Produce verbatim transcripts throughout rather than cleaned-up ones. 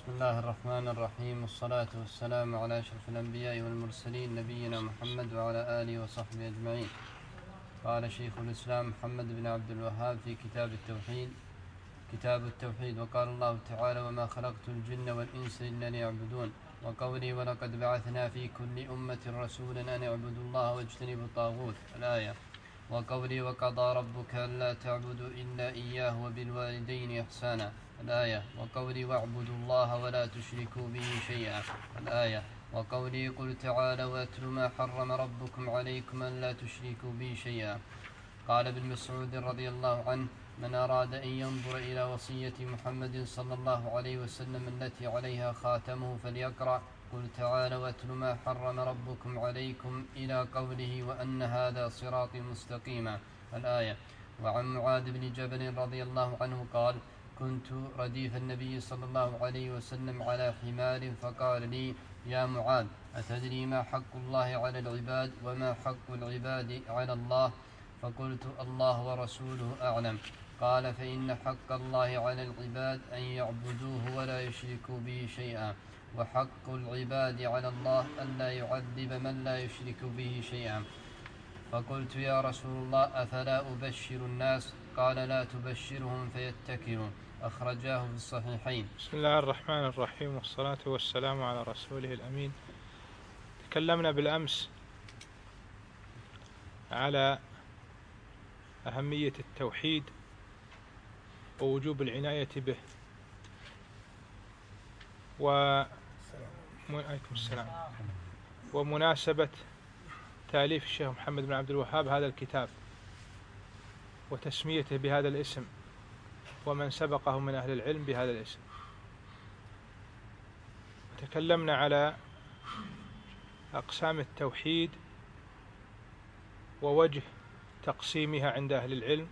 بسم الله الرحمن الرحيم، والصلاة والسلام على أشرف الأنبياء والمرسلين نبينا محمد وعلى آله وصحبه أجمعين. قال شيخ الإسلام محمد بن عبد الوهاب في كتاب التوحيد كتاب التوحيد وقال الله تعالى: وما خلقت الجن والإنس إلا ليعبدون. وقولي: ولقد بعثنا في كل أمة رسولا أن اعبدوا الله واجتنبوا الطاغوت، الآية. وقولي: وقضى ربك ألا تعبدوا إلا إياه وبالوالدين إحسانا، الآية. وقولي: واعبدوا الله ولا تشركوا به شيئا، الآية. وقولي: قل تعالوا واتلوا ما حرم ربكم عليكم ألا تشركوا به شيئا. قال ابن مسعود رضي الله عنه: من أراد أن ينظر إلى وصية محمد صلى الله عليه وسلم التي عليها خاتمه فليقرأ قل تعالوا واتل ما حرم ربكم عليكم إلى قوله: وأن هذا صراطي مستقيما، الآية. وعن معاذ بن جبل رضي الله عنه قال: كنت رديف النبي صلى الله عليه وسلم على حمار فقال لي: يا معاذ، أتدري ما حق الله على العباد وما حق العباد على الله؟ فقلت: الله ورسوله أعلم. قال: فإن حق الله على العباد أن يعبدوه ولا يشركوا به شيئا، وحق العباد على الله ألا يعذب من لا يشرك به شيئا. فقلت: يا رسول الله، أفلا أبشر الناس؟ قال: لا تبشرهم فيتكلوا. أخرجاه في الصحيحين. بسم الله الرحمن الرحيم، والصلاة والسلام على رسوله الأمين. تكلمنا بالأمس على أهمية التوحيد ووجوب العناية به، و السلام ومناسبة تأليف الشيخ محمد بن عبد الوهاب هذا الكتاب وتسميته بهذا الاسم، ومن سبقه من أهل العلم بهذا الاسم. تكلمنا على أقسام التوحيد ووجه تقسيمها عند أهل العلم،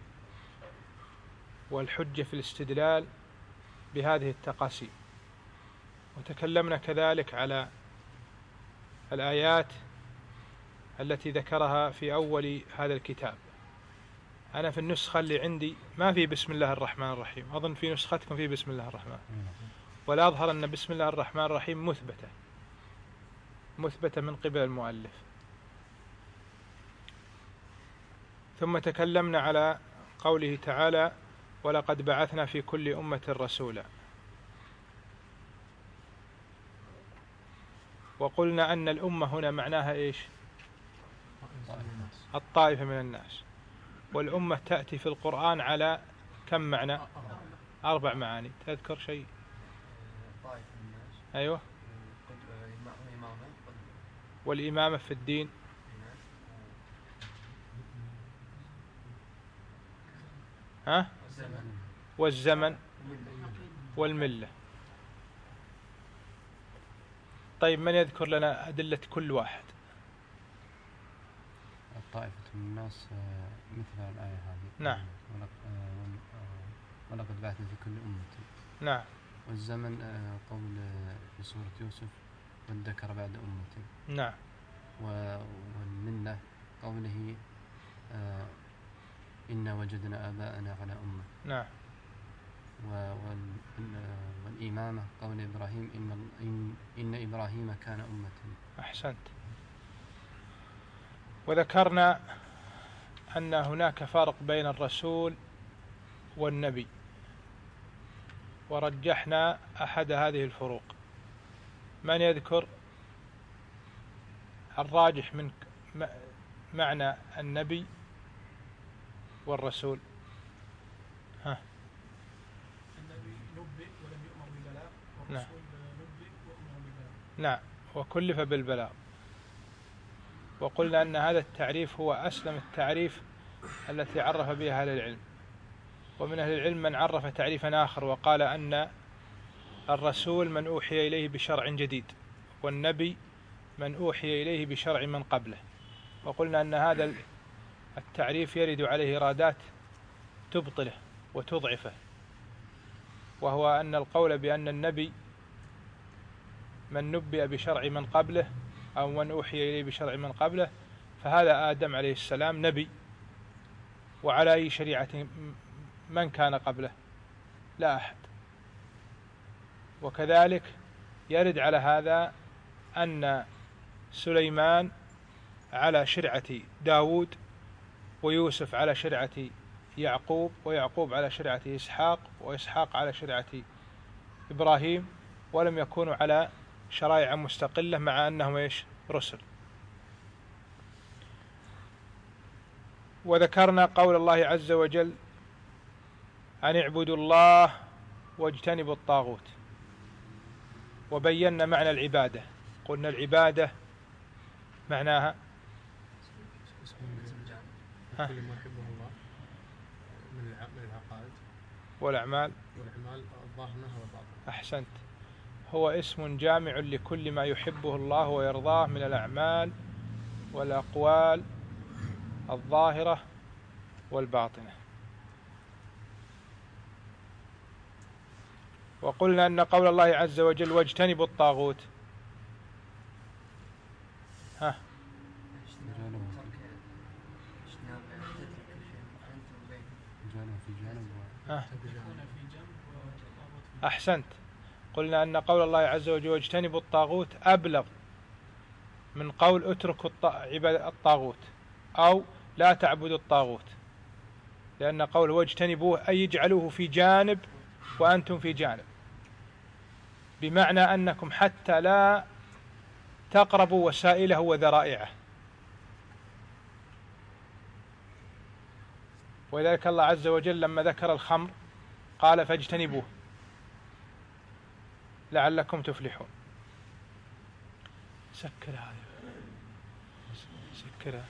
والحجة في الاستدلال بهذه التقاسيم. وتكلمنا كذلك على الآيات التي ذكرها في أول هذا الكتاب. أنا في النسخة اللي عندي ما في بسم الله الرحمن الرحيم، أظن في نسختكم في بسم الله الرحمن، ولا أظهر أن بسم الله الرحمن الرحيم مثبتة مثبتة من قبل المؤلف. ثم تكلمنا على قوله تعالى: ولقد بعثنا في كل أمة رسولا، وقلنا أن الأمة هنا معناها إيش؟ الطائفة من الناس. والأمة تأتي في القرآن على كم معنى؟ أربع معاني. تذكر شيء؟ أيوة. والإمامة في الدين، ها؟ والزمن والملة. طيب، من يذكر لنا أدلة كل واحد؟ الطائفة من الناس مثل الآية هذه. نعم. ولقد بعثنا في كل أمة. نعم. والزمن قول في سورة يوسف: والذكر بعد أمة. نعم. والملة قوله: إنا وجدنا آباءنا على أمة. نعم. والإمامة قول إبراهيم: إن, إن, إن إبراهيم كان أمة. أحسنت. وذكرنا أن هناك فرق بين الرسول والنبي، ورجحنا أحد هذه الفروق. من يذكر الراجح من معنى النبي والرسول؟ ها؟ النبي نبئ ولم يؤمر بالبلاغ، والرسول نبئ وأمر بالبلاغ. نعم، وكلف بالبلاغ. وقلنا أن هذا التعريف هو أسلم التعريف التي عرف بها أهل العلم. ومن أهل العلم من عرف تعريفا آخر وقال أن الرسول من أوحي إليه بشرع جديد، والنبي من أوحي إليه بشرع من قبله. وقلنا أن هذا التعريف يرد عليه إرادات تبطله وتضعفه، وهو أن القول بأن النبي من نبئ بشرع من قبله أو من أوحي إليه بشرع من قبله، فهذا آدم عليه السلام نبي، وعلى أي شريعة من كان قبله؟ لا أحد. وكذلك يرد على هذا أن سليمان على شرعة داود، ويوسف على شرعة يعقوب، ويعقوب على شرعة إسحاق، وإسحاق على شرعة إبراهيم، ولم يكونوا على شرائع مستقلة مع أنهم إيش رسل. وذكرنا قول الله عز وجل أن اعبدوا الله واجتنبوا الطاغوت، وبينا معنى العبادة. قلنا العبادة معناها ها؟ كل ما يحبه الله من العقائد والأعمال والأعمال الظاهرة والباطنة. أحسنت. هو اسم جامع لكل ما يحبه الله ويرضاه من الأعمال والأقوال الظاهرة والباطنة. وقلنا أن قول الله عز وجل واجتنبوا الطاغوت ها ها أحسنت. قلنا أن قول الله عز وجل واجتنبوا الطاغوت أبلغ من قول اتركوا الطاغوت أو لا تعبدوا الطاغوت، لأن قول واجتنبوه أي اجعلوه في جانب وأنتم في جانب، بمعنى أنكم حتى لا تقربوا وسائله وذرائعه. ولذلك الله عز وجل لما ذكر الخمر قال فاجتنبوه لعلكم تفلحون. سكر هذا سكرها.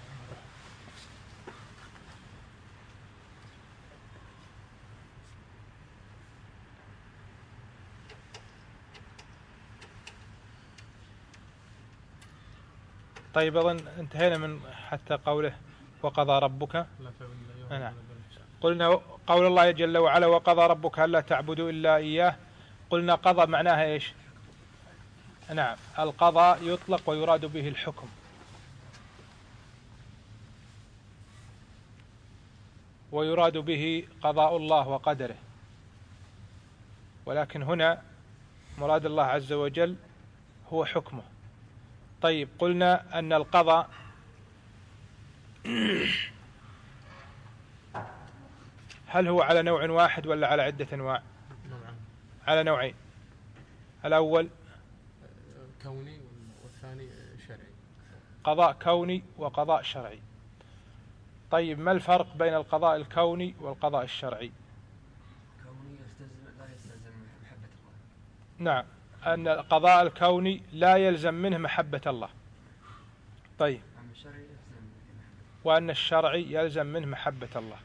طيب أظن انتهينا من حتى قوله وقضى ربك. نعم. قلنا قول الله جل وعلا وقضى ربك ألا تعبدوا إلا إياه. قلنا قضى معناها إيش؟ نعم، القضاء يطلق ويراد به الحكم، ويراد به قضاء الله وقدره، ولكن هنا مراد الله عز وجل هو حكمه. طيب قلنا أن القضاء هل هو على نوع واحد ولا على عدة أنواع؟ على نوعين، الأول كوني والثاني شرعي. قضاء كوني وقضاء شرعي. طيب ما الفرق بين القضاء الكوني والقضاء الشرعي؟ كوني يستلزم لا يستلزم محبة الله. نعم، أن القضاء الكوني لا يلزم منه محبة الله. طيب وأن الشرعي يلزم منه محبة الله.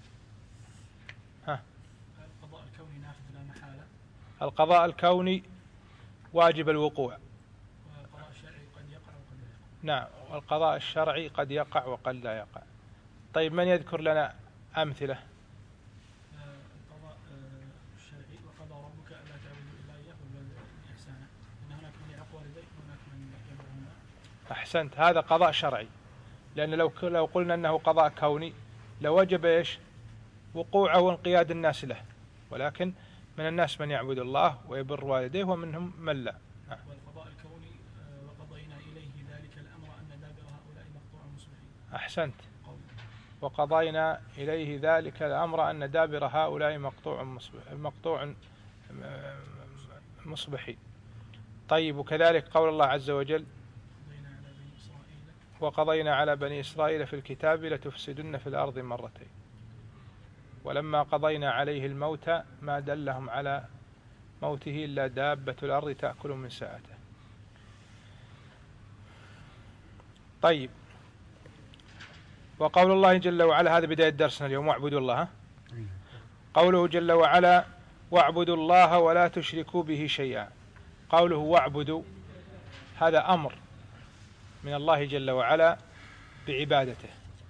ها. القضاء الكوني نافذ لا محالة. القضاء الكوني واجب الوقوع. والقضاء الشرعي قد يقع وقد لا يقع. نعم، والقضاء الشرعي قد يقع وقد لا يقع. طيب من يذكر لنا أمثلة؟ القضاء الشرعي وقضى ربك ألا تعبدوا إلا إياه وبالوالدين إحسانا، إن هناك من يعق والديه وهناك من يبرهما. أحسنت، هذا قضاء شرعي، لأن لو لو قلنا أنه قضاء كوني لوجب إيش؟ وقوعه وانقياد الناس له، ولكن من الناس من يعبد الله ويبر والديه ومنهم من لا. والقضاء الكوني وقضينا إليه ذلك الأمر أن دابر هؤلاء مقطوع مصبحين. أحسنت. وقضينا إليه ذلك الأمر أن دابر هؤلاء مقطوع مصبح مقطوع مصبحين. طيب وكذلك قول الله عز وجل وقضينا على بني إسرائيل في الكتاب لتفسدن في الأرض مرتين ولما قضينا عليه الموت ما دلهم على موته إلا دابة الأرض تأكل من ساءته. طيب وقول الله جل وعلا، هذا بداية درسنا اليوم، واعبدوا الله. قوله جل وعلا واعبدوا الله ولا تشركوا به شيئا. قوله واعبدوا هذا أمر من الله جل وعلا بعبادته،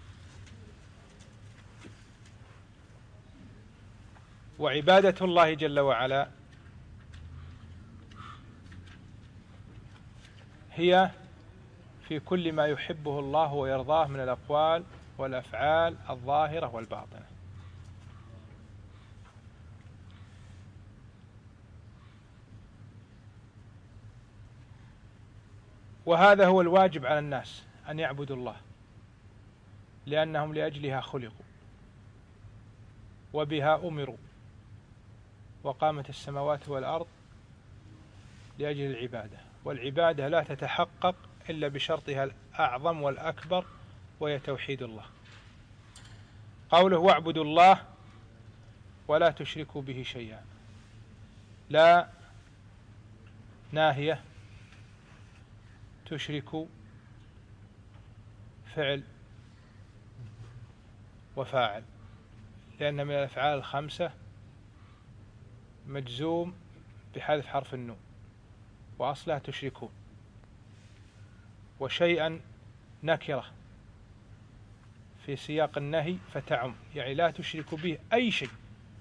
وعبادة الله جل وعلا هي في كل ما يحبه الله ويرضاه من الأقوال والأفعال الظاهرة والباطنة. وهذا هو الواجب على الناس أن يعبدوا الله، لأنهم لأجلها خلقوا وبها أمروا، وقامت السماوات والأرض لأجل العبادة، والعبادة لا تتحقق إلا بشرطها الأعظم والأكبر، وهي توحيد الله. قوله واعبدوا الله ولا تشركوا به شيئا، لا ناهية، تشركوا فعل وفاعل، لأن من الأفعال الخمسة مجزوم بحذف حرف النون، وأصلها تشركون. وشيئا نكرة في سياق النهي فتعم، يعني لا تشركوا به أي شيء.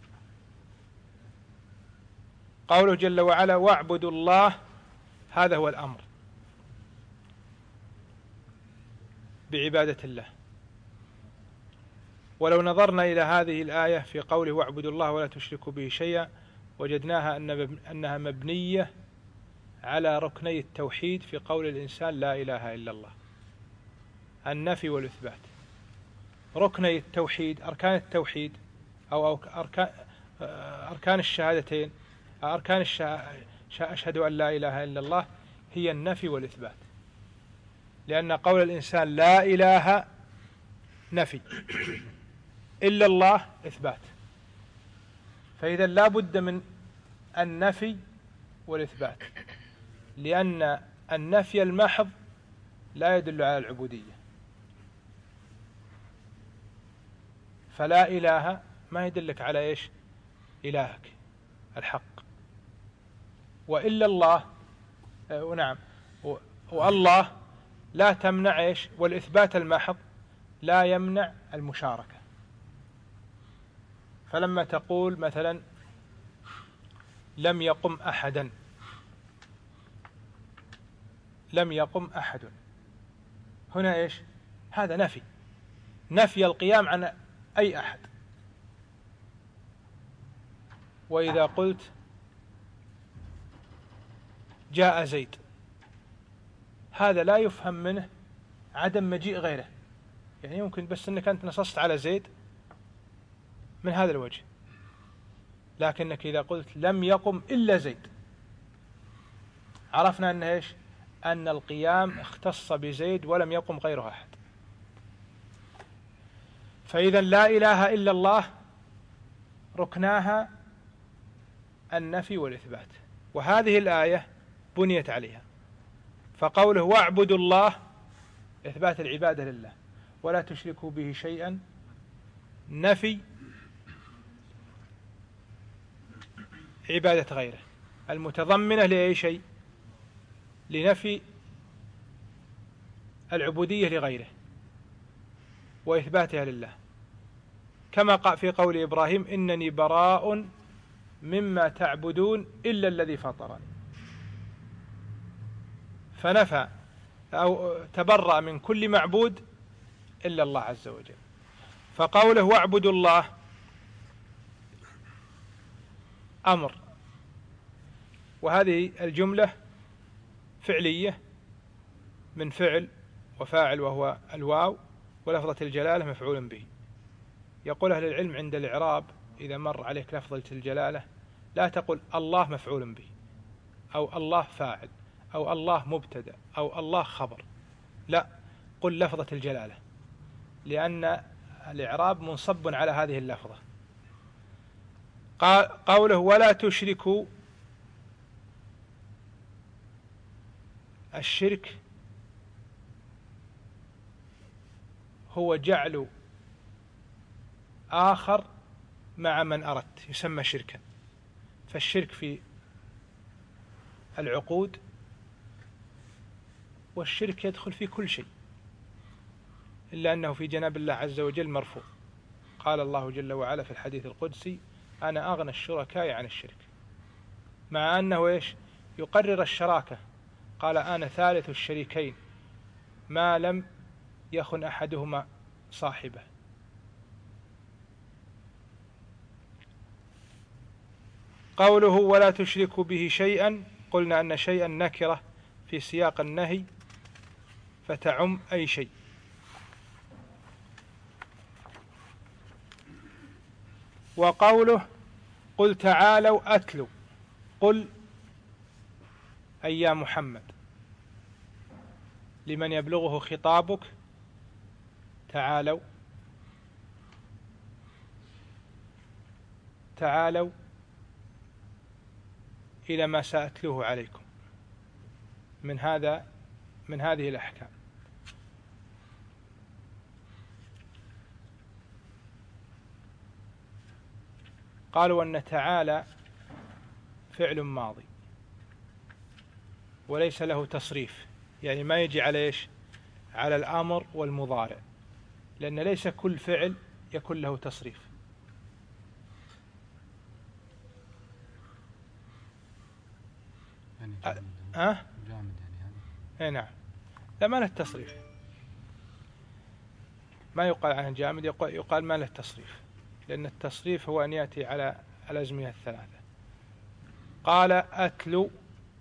قوله جل وعلا واعبدوا الله، هذا هو الأمر بعبادة الله. ولو نظرنا إلى هذه الآية في قوله واعبدوا الله ولا تشركوا به شيئا، وجدناها أنها مبنية على ركني التوحيد في قول الإنسان لا إله إلا الله، النفي والإثبات. ركني التوحيد، أركان التوحيد أو أركان أركان الشهادتين، أركان أشهد أن لا إله إلا الله، هي النفي والإثبات، لأن قول الإنسان لا إله نفي، إلا الله إثبات. فإذا لا بد من النفي والإثبات، لأن النفي المحض لا يدل على العبودية. فلا إله ما يدلك على إيش؟ إلهك الحق. وإلا الله ونعم والله لا تمنع إيش؟ والإثبات المحض لا يمنع المشاركة. فلما تقول مثلا لم يقم أحدا، لم يقم أحد، هنا إيش؟ هذا نفي، نفي القيام عن أي أحد. وإذا قلت جاء زيد، هذا لا يفهم منه عدم مجيء غيره، يعني يمكن بس أنك أنت نصصت على زيد من هذا الوجه، لكنك إذا قلت لم يقم إلا زيد، عرفنا أن إيش؟ أن القيام اختص بزيد ولم يقم غيره أحد. فإذا لا إله إلا الله ركناها النفي والإثبات، وهذه الآية بنيت عليها. فقوله واعبدوا الله إثبات العبادة لله، ولا تشركوا به شيئا نفي عبادة غيره، المتضمنة لأي شيء؟ لنفي العبودية لغيره وإثباتها لله، كما قال في قول إبراهيم إنني براء مما تعبدون إلا الذي فطرني، فنفى أو تبرأ من كل معبود إلا الله عز وجل. فقوله واعبدوا الله أمر، وهذه الجملة فعلية من فعل وفاعل وهو الواو، ولفظة الجلالة مفعول به. يقول أهل العلم عند الإعراب إذا مر عليك لفظة الجلالة لا تقل الله مفعول به أو الله فاعل أو الله مبتدأ أو الله خبر، لا، قل لفظة الجلالة، لأن الإعراب منصب على هذه اللفظة. قوله ولا تشركوا، الشرك هو جعل آخر مع من أردت، يسمى شركا. فالشرك في العقود، والشرك يدخل في كل شيء، إلا أنه في جناب الله عز وجل مرفوع. قال الله جل وعلا في الحديث القدسي أنا أغنى الشركاء عن الشرك، مع أنه إيش؟ يقرر الشراكة، قال أنا ثالث الشريكين ما لم يخن أحدهما صاحبه. قوله ولا تشركوا به شيئا، قلنا أن شيئا نكرة في سياق النهي فتعم أي شيء. وقوله قل تعالوا أتلوا، قل أي يا محمد لمن يبلغه خطابك، تعالوا تعالوا إلى ما سأتلوه عليكم من هذا من هذه الأحكام. قالوا أن تعالى فعل ماضي وليس له تصريف، يعني ما يجي على إيش؟ على الأمر والمضارع، لأن ليس كل فعل يكون له تصريف. يعني أه؟ جامد, أه؟ جامد يعني هذا. اي نعم، لا ما له تصريف، ما يقال عنه جامد، يقال ما له تصريف، لأن التصريف هو أن يأتي على الأزمنة الثلاثة. قال أتلو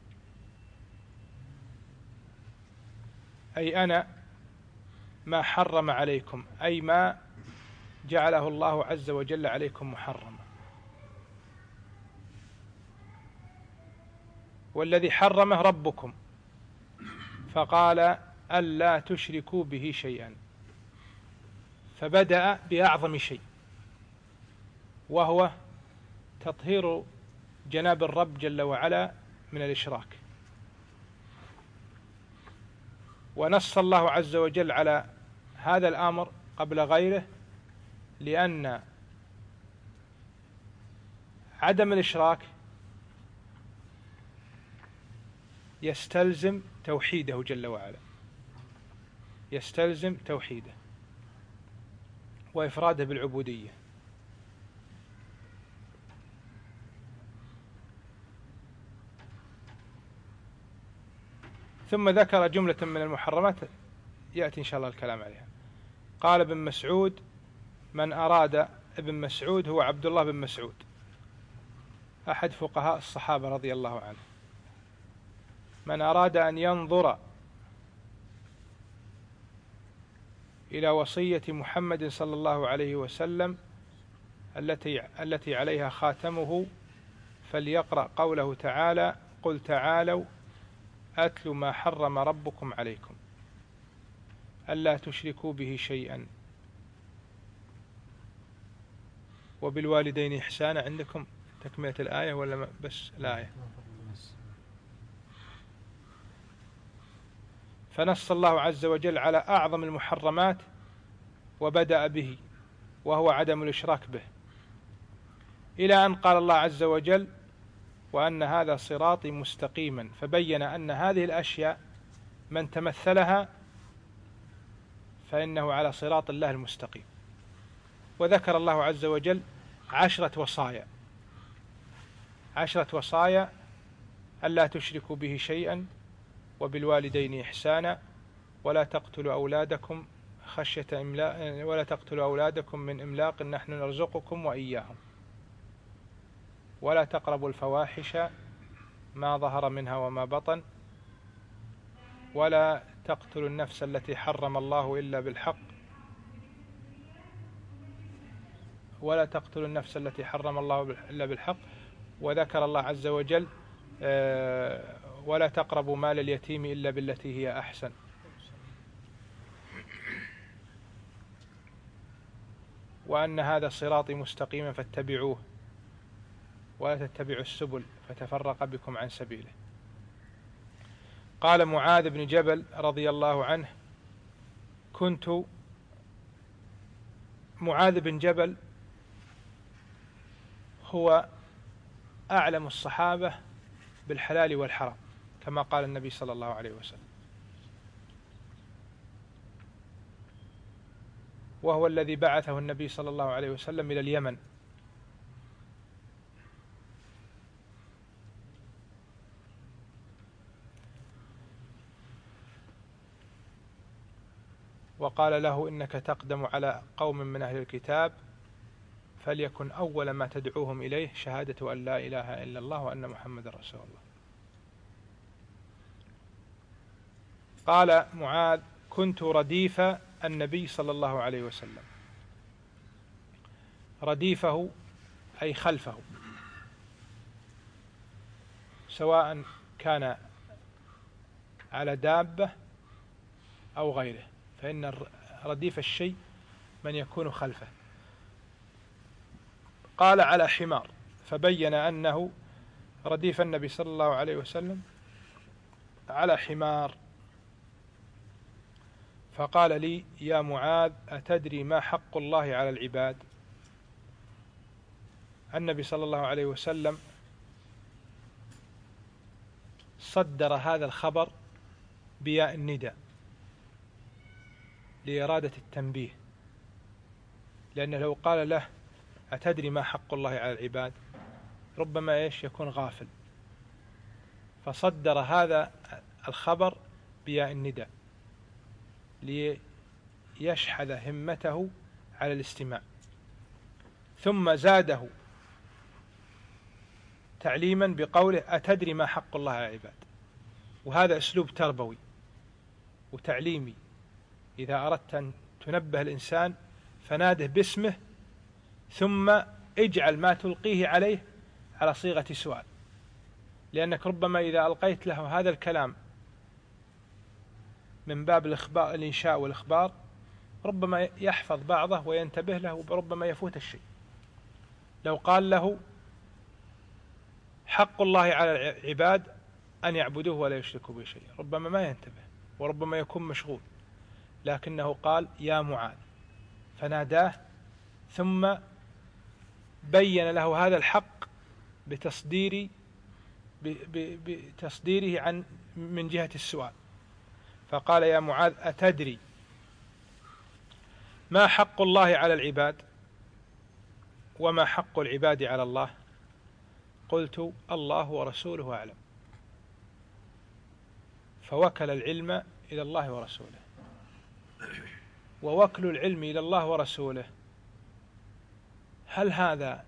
أي أنا ما حرم عليكم، أي ما جعله الله عز وجل عليكم محرما، والذي حرمه ربكم، فقال ألا تشركوا به شيئا، فبدأ بأعظم شيء وهو تطهير جناب الرب جل وعلا من الإشراك. ونص الله عز وجل على هذا الأمر قبل غيره، لأن عدم الإشراك يستلزم توحيده جل وعلا، يستلزم توحيده وإفراده بالعبودية. ثم ذكر جملة من المحرمات يأتي إن شاء الله الكلام عليها. قال ابن مسعود من أراد، ابن مسعود هو عبد الله بن مسعود أحد فقهاء الصحابة رضي الله عنه، من أراد أن ينظر إلى وصية محمد صلى الله عليه وسلم التي التي عليها خاتمه فليقرأ قوله تعالى قل تعالوا أتل ما حرم ربكم عليكم ألا تشركوا به شيئا وبالوالدين إحسانا. عندكم تكملة الآية ولا بس الآية؟ فنص الله عز وجل على أعظم المحرمات وبدأ به وهو عدم الإشراك به، إلى أن قال الله عز وجل وأن هذا صراطي مستقيما، فبين أن هذه الأشياء من تمثلها فإنه على صراط الله المستقيم. وذكر الله عز وجل عشرة وصايا، عشرة وصايا: ألا تشركوا به شيئا وبالوالدين إحسانا ولا تقتلوا أولادكم خشية إملاق ولا تقتلوا أولادكم من إملاق نحن نرزقكم وإياهم ولا تقربوا الفواحش ما ظهر منها وما بطن ولا تقتلوا النفس التي حرم الله إلا بالحق ولا تقتلوا النفس التي حرم الله إلا بالحق. وذكر الله عز وجل ولا تقربوا مال اليتيم إلا بالتي هي أحسن. وأن هذا صراطي مستقيما فاتبعوه ولا تتبعوا السبل فتفرق بكم عن سبيله. قال معاذ بن جبل رضي الله عنه كنت معاذ بن جبل هو أعلم الصحابة بالحلال والحرام كما قال النبي صلى الله عليه وسلم، وهو الذي بعثه النبي صلى الله عليه وسلم إلى اليمن وقال له إنك تقدم على قوم من أهل الكتاب فليكن أول ما تدعوهم إليه شهادة أن لا إله إلا الله وأن محمد رسول الله. قال معاذ كنت رديف النبي صلى الله عليه وسلم. رديفه أي خلفه، سواء كان على دابة أو غيره، فإن رديف الشيء من يكون خلفه. قال على حمار، فبين أنه رديف النبي صلى الله عليه وسلم على حمار. فقال لي: يا معاذ، أتدري ما حق الله على العباد؟ النبي صلى الله عليه وسلم صدر هذا الخبر بياء النداء لإرادة التنبيه، لأنه لو قال له: أتدري ما حق الله على العباد؟ ربما إيش يكون غافل، فصدر هذا الخبر بياء النداء ليشحذ همته على الاستماع، ثم زاده تعليما بقوله: أتدري ما حق الله على العباد. وهذا أسلوب تربوي وتعليمي، إذا أردت أن تنبه الإنسان فناده باسمه، ثم اجعل ما تلقيه عليه على صيغة سؤال، لأنك ربما إذا ألقيت له هذا الكلام من باب الإخبار، الإنشاء والإخبار، ربما يحفظ بعضه وينتبه له، وربما يفوت الشيء. لو قال له: حق الله على العباد أن يعبدوه ولا يشركوا به شيئا، ربما ما ينتبه وربما يكون مشغول، لكنه قال: يا معاذ، فناداه ثم بين له هذا الحق بتصدير بتصديره عن من جهة السؤال. فقال: يا معاذ، أتدري ما حق الله على العباد وما حق العباد على الله؟ قلت: الله ورسوله أعلم. فوكل العلم إلى الله ورسوله. ووكل العلم إلى الله ورسوله، هل هذا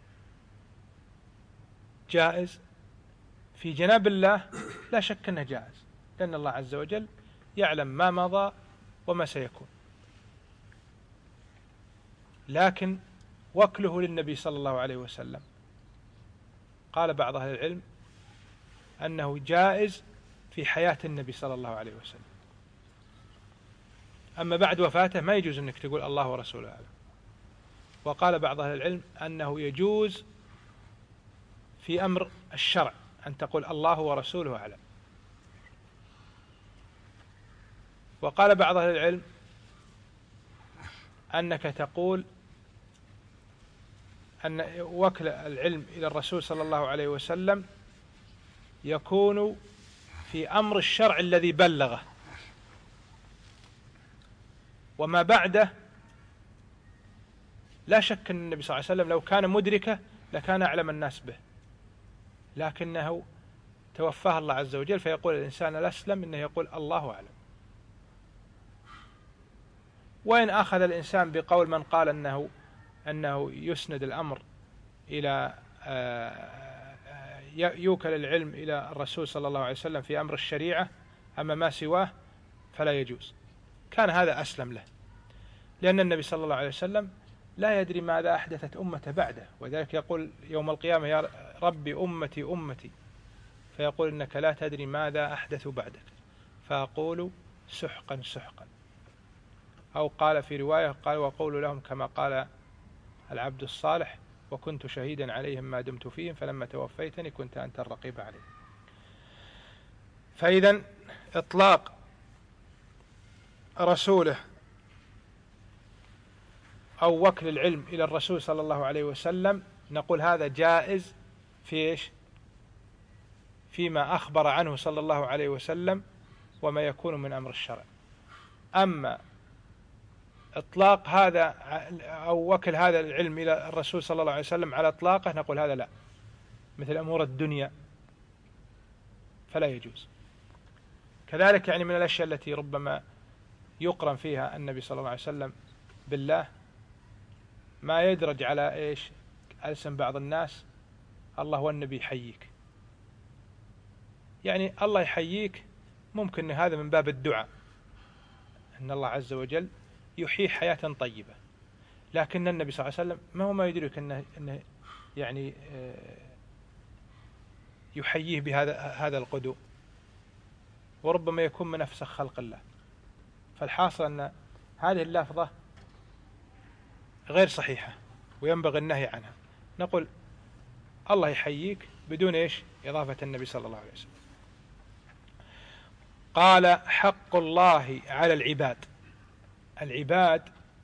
جائز؟ في جناب الله لا شك أنه جائز، لأن الله عز وجل يعلم ما مضى وما سيكون. لكن وكله للنبي صلى الله عليه وسلم، قال بعض أهل العلم أنه جائز في حياة النبي صلى الله عليه وسلم، أما بعد وفاته ما يجوز أنك تقول الله ورسوله أعلم. وقال بعض أهل العلم أنه يجوز في أمر الشرع أن تقول الله ورسوله أعلم. وقال بعض أهل العلم أنك تقول أن وكل العلم إلى الرسول صلى الله عليه وسلم يكون في أمر الشرع الذي بلغه، وما بعده لا شك أن النبي صلى الله عليه وسلم لو كان مدركه لكان أعلم الناس به، لكنه توفاه الله عز وجل، فيقول الإنسان الأسلم إنه يقول الله أعلم. وإن أخذ الإنسان بقول من قال أنه أنه يسند الأمر إلى يوكل العلم إلى الرسول صلى الله عليه وسلم في أمر الشريعة، أما ما سواه فلا يجوز، كان هذا أسلم له، لأن النبي صلى الله عليه وسلم لا يدري ماذا أحدثت أمته بعده، وذلك يقول يوم القيامة: يا ربي أمتي أمتي، فيقول: إنك لا تدري ماذا أحدث بعدك، فأقول سحقا سحقا. أو قال في رواية: قال: وقول لهم كما قال العبد الصالح: وكنت شهيدا عليهم ما دمت فيهم فلما توفيتني كنت أنت الرقيب عليهم. فإذا إطلاق رسوله أو وكل العلم إلى الرسول صلى الله عليه وسلم نقول هذا جائز في إيش؟ فيما أخبر عنه صلى الله عليه وسلم وما يكون من أمر الشرع. أما إطلاق هذا أو وكل هذا العلم إلى الرسول صلى الله عليه وسلم على إطلاقه نقول هذا لا، مثل أمور الدنيا فلا يجوز. كذلك يعني من الأشياء التي ربما يقرن فيها النبي صلى الله عليه وسلم بالله ما يدرج على إيش ألسن بعض الناس: الله والنبي يحييك. يعني الله يحييك ممكن هذا من باب الدعاء، أن الله عز وجل يحيي حياة طيبة، لكن النبي صلى الله عليه وسلم ما هو ما يدرك أنه, أنه يعني يحييه بهذا هذا القدو، وربما يكون من أفسخ خلق الله. فالحاصل أن هذه اللفظة غير صحيحة وينبغي النهي عنها. نقول الله يحييك بدون إيش إضافة النبي صلى الله عليه وسلم. قال حق الله على العباد. العباد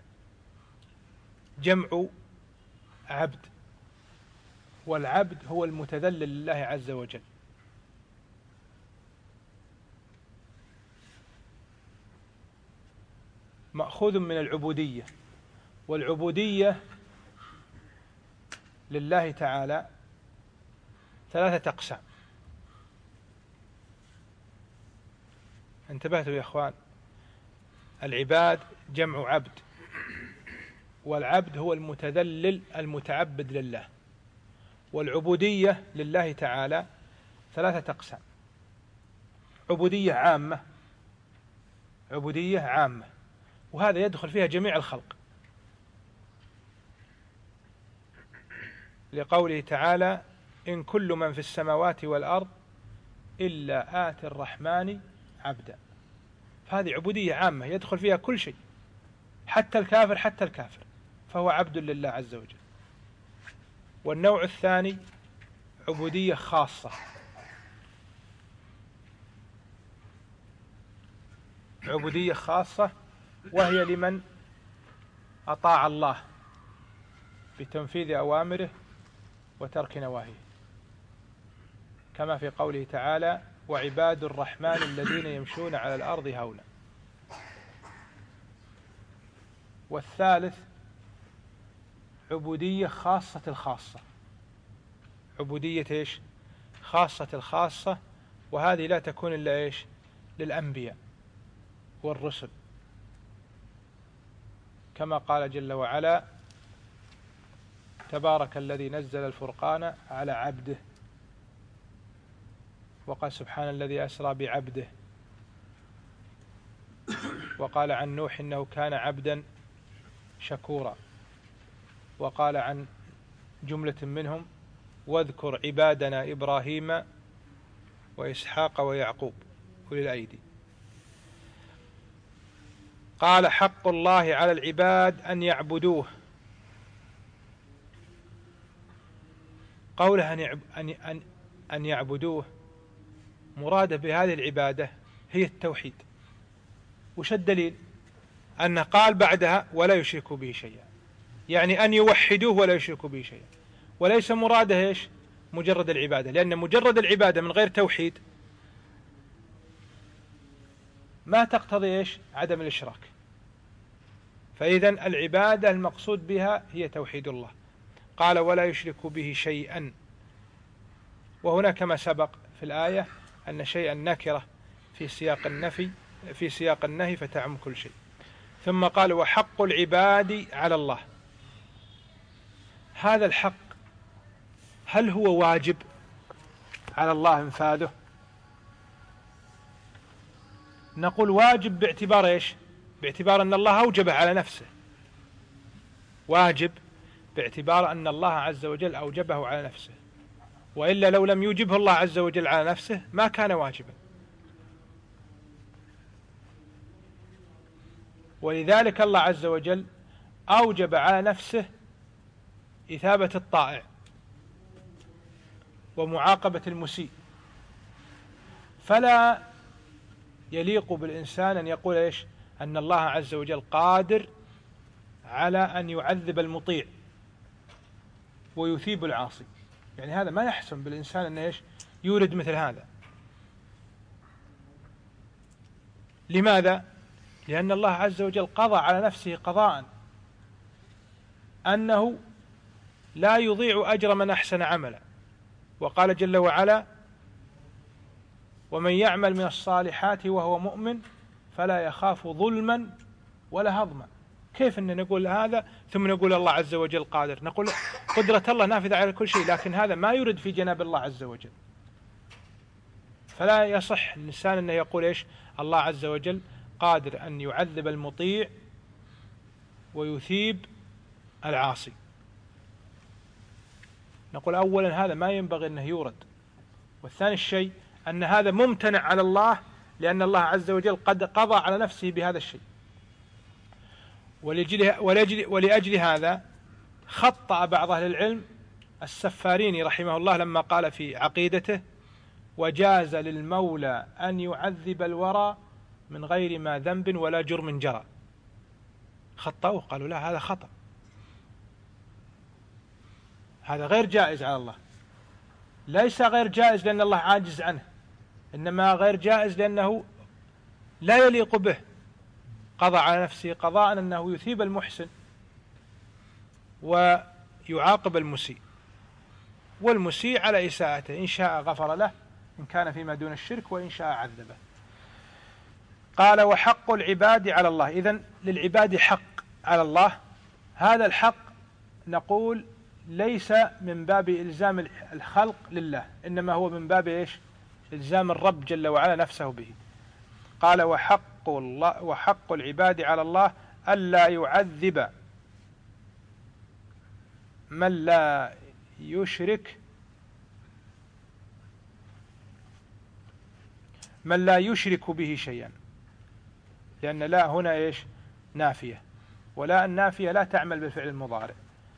جمع عبد، والعبد هو المتذلل لله عز وجل. مأخوذ من العبودية، والعبودية لله تعالى ثلاثة أقسام. انتبهتوا يا أخوان، العباد جمع عبد، والعبد هو المتذلل المتعبد لله، والعبودية لله تعالى ثلاثة أقسام. عبودية عامة، عبودية عامة وهذا يدخل فيها جميع الخلق، لقوله تعالى إن كل من في السماوات والأرض إلا آتي الرحمن عبدا. فهذه عبودية عامة يدخل فيها كل شيء، حتى الكافر حتى الكافر فهو عبد لله عز وجل. والنوع الثاني عبودية خاصة، عبودية خاصة وهي لمن أطاع الله بتنفيذ أوامره وترك نواهيه، كما في قوله تعالى وعباد الرحمن الذين يمشون على الأرض هونا. والثالث عبودية خاصة الخاصة، عبودية إيش؟ خاصة الخاصة، وهذه لا تكون إلا إيش؟ للأنبياء والرسل، كما قال جل وعلا تبارك الذي نزل الفرقان على عبده، وقال سبحان الذي أسرى بعبده، وقال عن نوح إنه كان عبدا شكورا، وقال عن جملة منهم واذكر عبادنا إبراهيم وإسحاق ويعقوب أولي الأيدي. قال حق الله على العباد أن يعبدوه. قوله أن أن أن يعبدوه مراده بهذه العبادة هي التوحيد. وش الدليل؟ أن قال بعدها ولا يشركوا به شيئا، يعني أن يوحدوه ولا يشركوا به شيئا، وليس مراده إيش؟ مجرد العبادة، لأن مجرد العبادة من غير توحيد ما تقتضي إيش؟ عدم الإشراك. فإذن العبادة المقصود بها هي توحيد الله. قال ولا يشرك به شيئا، وهنا كما سبق في الآية أن شيئا نكرة في سياق النفي في سياق النهي فتعم كل شيء. ثم قال وحق العباد على الله. هذا الحق هل هو واجب على الله انفاذه؟ نقول واجب باعتبار إيش؟ باعتبار أن الله أوجبه على نفسه، واجب باعتبار أن الله عز وجل أوجبه على نفسه، وإلا لو لم يوجبه الله عز وجل على نفسه ما كان واجبا. ولذلك الله عز وجل أوجب على نفسه إثابة الطائع ومعاقبة المسيء، فلا يليق بالإنسان أن يقول إيش؟ أن الله عز وجل قادر على أن يعذب المطيع ويثيب العاصي، يعني هذا ما يحسن بالإنسان أن إيش؟ يورد مثل هذا. لماذا؟ لأن الله عز وجل قضى على نفسه قضاء أنه لا يضيع أجر من أحسن عملا، وقال جل وعلا ومن يعمل من الصالحات وهو مؤمن فلا يخاف ظلما ولا هضما. كيف أن نقول هذا ثم نقول الله عز وجل قادر؟ نقول قدرة الله نافذة على كل شيء، لكن هذا ما يرد في جناب الله عز وجل. فلا يصح الإنسان أنه يقول إيش؟ الله عز وجل قادر أن يعذب المطيع ويثيب العاصي. نقول أولا هذا ما ينبغي أنه يورد، والثاني الشيء أن هذا ممتنع على الله، لأن الله عز وجل قد قضى على نفسه بهذا الشيء. ولأجل هذا خطأ بعض أهل العلم السفاريني رحمه الله لما قال في عقيدته: وجاز للمولى أن يعذب الورى من غير ما ذنب ولا جرم جرى. خطأوه، قالوا لا، هذا خطأ، هذا غير جائز على الله. ليس غير جائز لأن الله عاجز عنه، إنما غير جائز لأنه لا يليق به. قضى على نفسه قضاء أنه يثيب المحسن ويعاقب المسيء، والمسيء على إساءته، إن شاء غفر له إن كان فيما دون الشرك، وإن شاء عذبه. قال: وحق العباد على الله. إذن للعباد حق على الله. هذا الحق نقول ليس من باب إلزام الخلق لله، إنما هو من باب إيش؟ إلزام الرب جل وعلا نفسه به. قال: وحق الله وحق العباد على الله ألا يعذب من لا يشرك من لا يشرك به شيئا، لأن لا هنا إيش؟ نافية، ولا النافية لا تعمل بالفعل المضارع.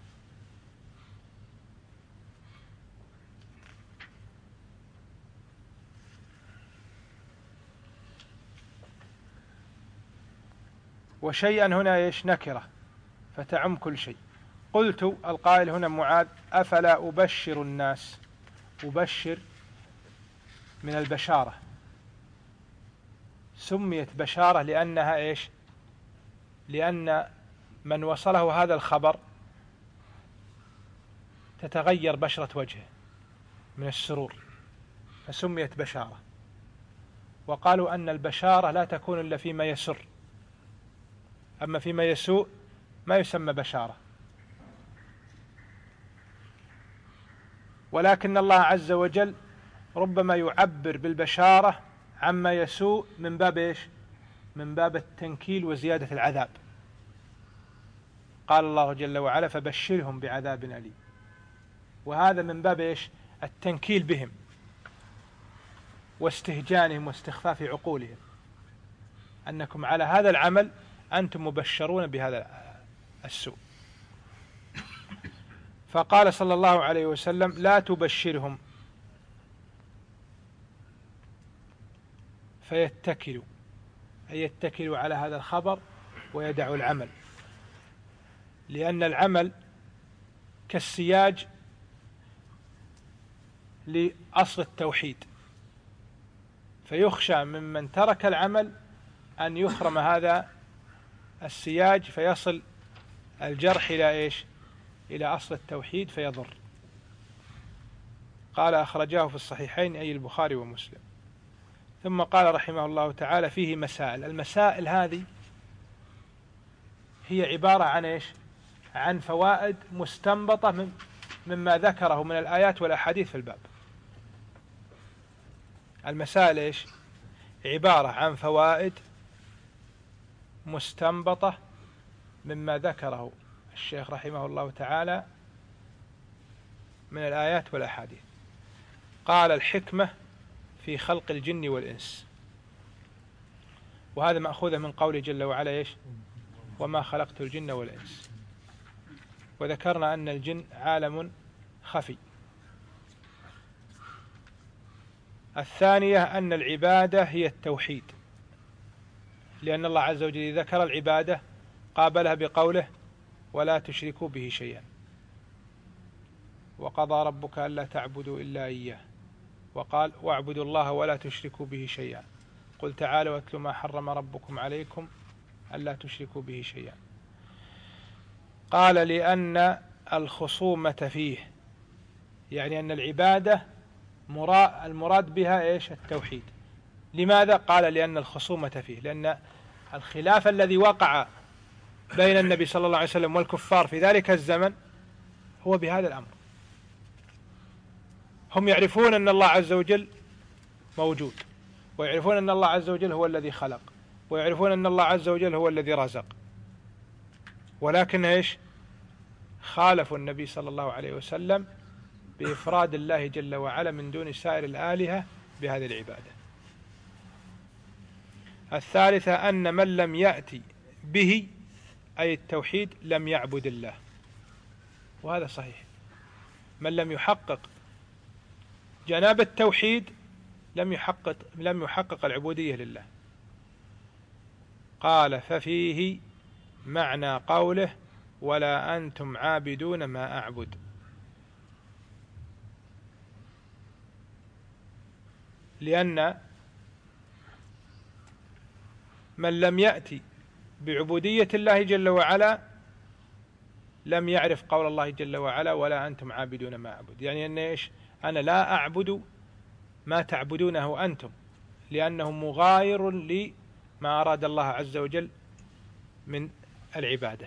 وشيئا هنا إيش؟ نكرة فتعم كل شيء. قلت، القائل هنا معاذ: أفلا أبشر الناس. أبشر من البشارة، سميت بشارة لأنها إيش؟ لأن من وصله هذا الخبر تتغير بشرة وجهه من السرور، فسميت بشارة. وقالوا أن البشارة لا تكون إلا فيما يسر، أما فيما يسوء ما يسمى بشارة. ولكن الله عز وجل ربما يعبر بالبشارة عما يسوء من باب إيش؟ من باب التنكيل وزيادة العذاب. قال الله جل وعلا: فبشرهم بعذاب أليم. وهذا من باب إيش؟ التنكيل بهم واستهجانهم واستخفاف عقولهم، أنكم على هذا العمل أنتم مبشرون بهذا السوء. فقال صلى الله عليه وسلم: لا تبشرهم فيتكلوا، أي يتكلوا على هذا الخبر ويدعوا العمل، لأن العمل كالسياج لأصل التوحيد، فيخشى ممن ترك العمل أن يخرم هذا السياج فيصل الجرح إلى إيش؟ إلى أصل التوحيد فيضر. قال: أخرجاه في الصحيحين، أي البخاري ومسلم. ثم قال رحمه الله تعالى: فيه مسائل. المسائل هذه هي عبارة عن إيش؟ عن فوائد مستنبطة من مما ذكره من الآيات والأحاديث في الباب. المسائل إيش؟ عبارة عن فوائد مستنبطة مما ذكره الشيخ رحمه الله تعالى من الآيات والأحاديث. قال: الحكمة في خلق الجن والإنس. وهذا مأخوذ من قوله جل وعلا إيش؟ وما خلقت الجن والإنس. وذكرنا أن الجن عالم خفي. الثانية أن العبادة هي التوحيد، لأن الله عز وجل ذكر العبادة قابلها بقوله: ولا تشركوا به شيئا، وقضى ربك ألا تعبدوا إلا إياه، وقال: واعبدوا الله ولا تشركوا به شيئا. قل تعالوا واتلوا ما حرم ربكم عليكم ألا تشركوا به شيئا. قال: لأن الخصومة فيه، يعني أن العبادة المراد بها إيش؟ التوحيد. لماذا؟ قال: لأن الخصومة فيه، لأن الخلاف الذي وقع بين النبي صلى الله عليه وسلم والكفار في ذلك الزمن هو بهذا الأمر. هم يعرفون أن الله عز وجل موجود، ويعرفون أن الله عز وجل هو الذي خلق، ويعرفون أن الله عز وجل هو الذي رزق، ولكن إيش؟ خالفوا النبي صلى الله عليه وسلم بإفراد الله جل وعلا من دون سائر الآلهة بهذه العبادة. الثالثة أن من لم يأتي به أي التوحيد لم يعبد الله، وهذا صحيح. من لم يحقق جناب التوحيد لم يحقق لم يحقق العبودية لله. قال ففيه معنى قوله ولا أنتم عابدون ما أعبد، لأن من لم يأتي بعبودية الله جل وعلا لم يعرف قول الله جل وعلا ولا أنتم عابدون ما أعبد، يعني أن إيش؟ أنا لا أعبد ما تعبدونه أنتم، لأنه مغاير لما أراد الله عز وجل من العبادة.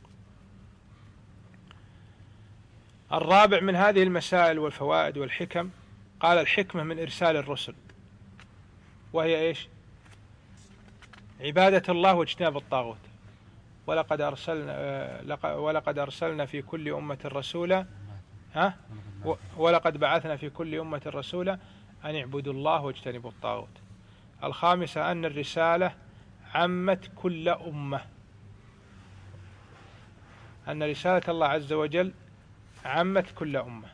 الرابع من هذه المسائل والفوائد والحكم، قال الحكمة من إرسال الرسل، وهي إيش؟ عبادة الله واجتناب الطاغوت. ولقد أرسلنا ولقد أرسلنا في كل أمة رسولا ها ولقد بعثنا في كل أمة رسولا أن اعبدوا الله واجتنبوا الطاغوت. الخامسة أن الرسالة عمت كل أمة، أن رسالة الله عز وجل عمت كل أمة.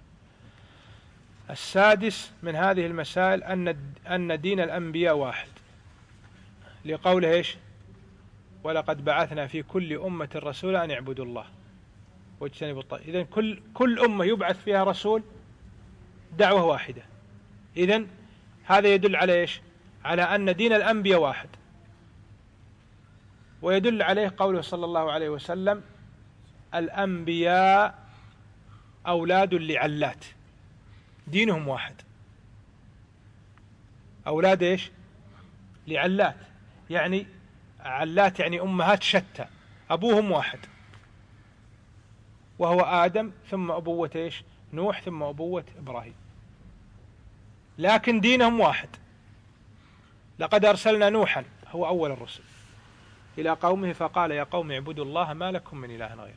السادس من هذه المسائل أن أن دين الأنبياء واحد، لقوله إيش؟ ولقد بعثنا في كل أمة رسولا أن اعبدوا الله واجتنبوا الطاغوت. إذن كل كل أمة يبعث فيها رسول دعوة واحدة. إذن هذا يدل على إيش؟ على أن دين الأنبياء واحد. ويدل عليه قوله صلى الله عليه وسلم الأنبياء أولاد لعلات، دينهم واحد. أولاد إيش؟ لعلات، يعني علات يعني أمهات شتى، أبوهم واحد وهو آدم، ثم أبوة إيش؟ نوح، ثم أبوة إبراهيم، لكن دينهم واحد. لقد أرسلنا نوحا هو أول الرسل إلى قومه فقال يا قوم اعبدوا الله ما لكم من إله غيره.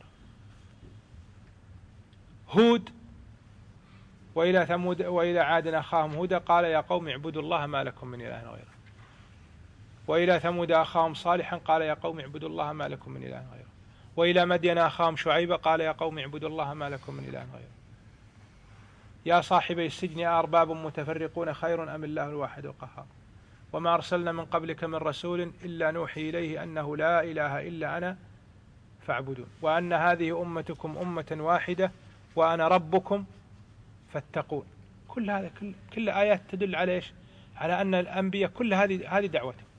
هود وإلى ثمود وإلى عاد أخاهم هودا قال يا قوم اعبدوا الله ما لكم من إله غيره. وإلى ثمود أخاهم صالحا قال يا قوم اعبدوا الله ما لكم من إله غيره. وإلى مدين أخاهم شعيبا قال يا قوم اعبدوا الله ما لكم من إله غيره. يا صاحبي السجن أرباب متفرقون خير أم الله الواحد القهار. وما أرسلنا من قبلك من رسول إلا نوحي إليه أنه لا إله إلا أنا فاعبدون وأن هذه أمتكم أمة واحدة وأنا ربكم فاتقون. كل هذا كل, كل آيات تدل على إيش؟ على أن الأنبياء كل هذه هذه دعوتهم.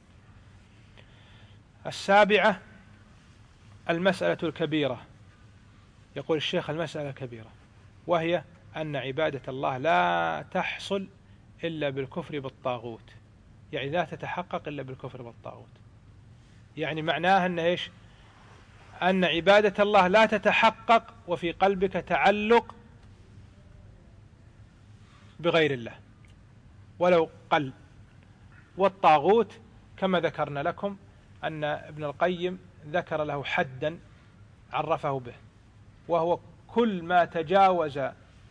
السابعة المسألة الكبيرة، يقول الشيخ المسألة الكبيرة، وهي أن عبادة الله لا تحصل إلا بالكفر بالطاغوت، يعني لا تتحقق إلا بالكفر بالطاغوت. يعني معناها أن إيش؟ أن عبادة الله لا تتحقق وفي قلبك تعلق بغير الله ولو قل. والطاغوت كما ذكرنا لكم أن ابن القيم ذكر له حدا عرفه به، وهو كل ما تجاوز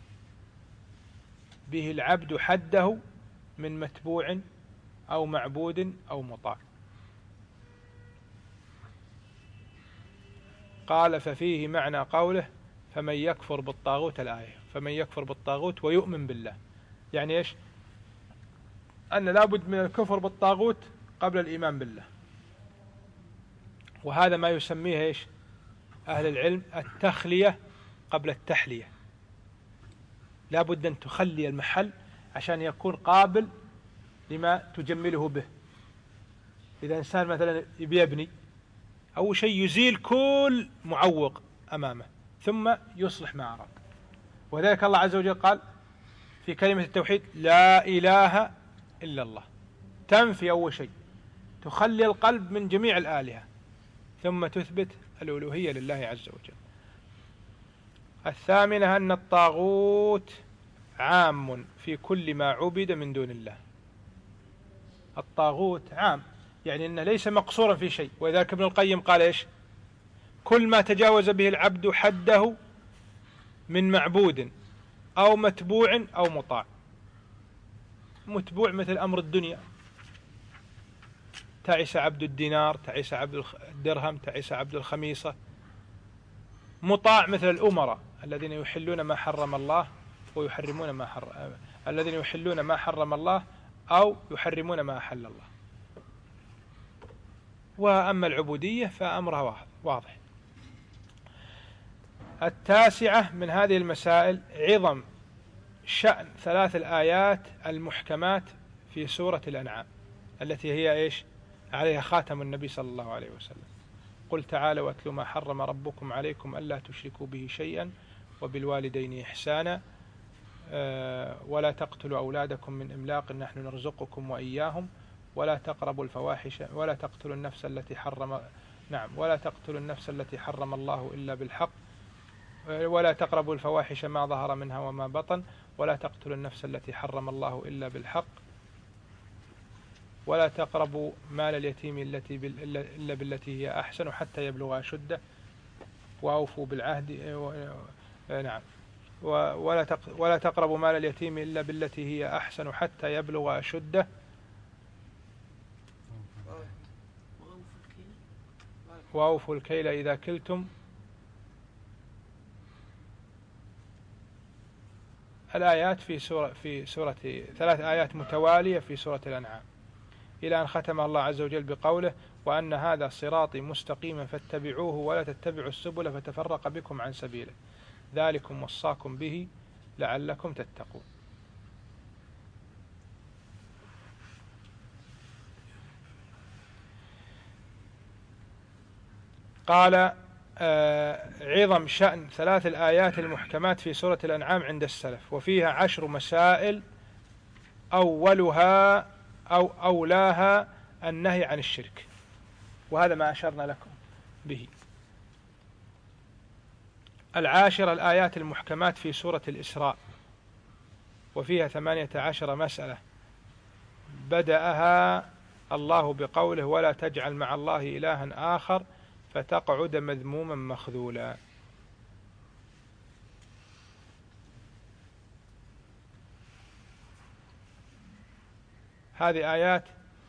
به العبد حده من متبوع أو معبود أو مطاع. قال ففيه معنى قوله فمن يكفر بالطاغوت، الآية فمن يكفر بالطاغوت ويؤمن بالله، يعني إيش؟ أن لابد من الكفر بالطاغوت قبل الإيمان بالله. وهذا ما يسميه إيش أهل العلم التخلية قبل التحلية. لابد أن تخلي المحل عشان يكون قابل لما تجمله به. إذا إنسان مثلا يبني، أول شيء يزيل كل معوق أمامه ثم يصلح ما أراد. وذلك الله عز وجل قال في كلمة التوحيد لا إله إلا الله، تنفي أول شيء، تخلي القلب من جميع الآلهة، ثم تثبت الألوهية لله عز وجل. الثامنة أن الطاغوت عام في كل ما عبد من دون الله. الطاغوت عام، يعني أنه ليس مقصورا في شيء. وذلك ابن القيم قال إيش؟ كل ما تجاوز به العبد حده من معبود أو متبوع أو مطاع. متبوع مثل أمر الدنيا، تعس عبد الدينار، تعس عبد الدرهم، تعس عبد الخميصة. مطاع مثل الأمراء الذين يحلون ما حرم الله ويحرمون ما حرم، الذين يحلون ما حرم الله أو يحرمون ما أحل الله. وأما العبودية فأمرها واضح. التاسعة من هذه المسائل عظم شأن ثلاث الآيات المحكمات في سورة الأنعام التي هي إيش؟ عليها خاتم النبي صلى الله عليه وسلم. قل تعالوا واتلوا ما حرم ربكم عليكم ألا تشركوا به شيئا وبالوالدين إحسانا ولا تقتلوا أولادكم من إملاق نحن نرزقكم وإياهم ولا تقربوا الفواحش ولا تقتلوا النفس التي حرم نعم ولا تقتلوا النفس التي حرم الله إلا بالحق ولا تقربوا الفواحش ما ظهر منها وما بطن ولا تقتلوا النفس التي حرم الله إلا بالحق ولا تقربوا مال اليتيم التي إلا بالتي هي أحسن حتى يبلغ أشده وأوفوا بالعهد نعم ولا ولا تقربوا مال اليتيم إلا بالتي هي أحسن حتى يبلغ أشده وأوفوا الكيل إذا كلتم. الآيات في سورة في سورة ثلاث آيات متوالية في سورة الأنعام إلى أن ختم الله عز وجل بقوله وأن هذا صراطي مستقيما فاتبعوه ولا تتبعوا السبل فتفرق بكم عن سبيله ذلكم وصاكم به لعلكم تتقون. قال آه عظم شأن ثلاث الآيات المحكمات في سورة الأنعام عند السلف وفيها عشر مسائل أولها أو أولاها النهي عن الشرك، وهذا ما أشرنا لكم به. العاشرة الآيات المحكمات في سورة الإسراء وفيها ثمانية عشر مسألة بدأها الله بقوله ولا تجعل مع الله إلها آخر فتقعد مذموما مخذولا. هذه آيات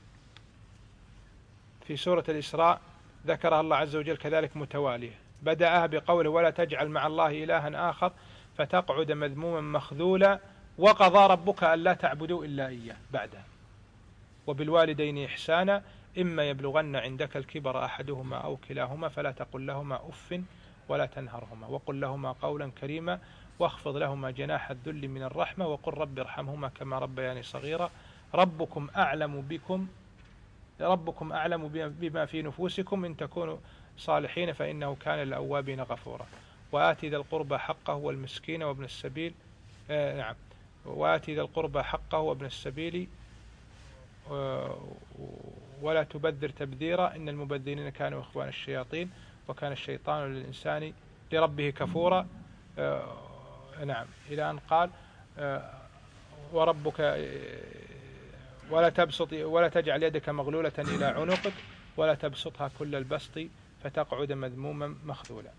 في سورة الإسراء ذكرها الله عز وجل كذلك متوالية، بدأها بقوله ولا تجعل مع الله إلها آخر فتقعد مذموما مخذولا وقضى ربك ألا تعبدوا إلا إياه بعدها وبالوالدين إحسانا إما يبلغن عندك الكبر أحدهما أو كلاهما فلا تقل لهما أف ولا تنهرهما وقل لهما قولا كريما واخفض لهما جناح الذل من الرحمة وقل رب ارحمهما كما ربياني صغيرا ربكم أعلم بكم ربكم أعلم بما في نفوسكم إن تكونوا صالحين فإنه كان للأوابين غفورا وآتي ذا القربى حقه والمسكين وابن السبيل آه نعم وآتي ذا القربى حقه وابن السبيل آه ولا تبذر تبذيرا إن المبذرين كانوا إخوان الشياطين وكان الشيطان للإنسان لربه كفورا آه نعم إلى أن قال آه وربك ولا تبسط ولا تجعل يدك مغلولة إلى عنقك ولا تبسطها كل البسط فتقعد مذموما مخذولا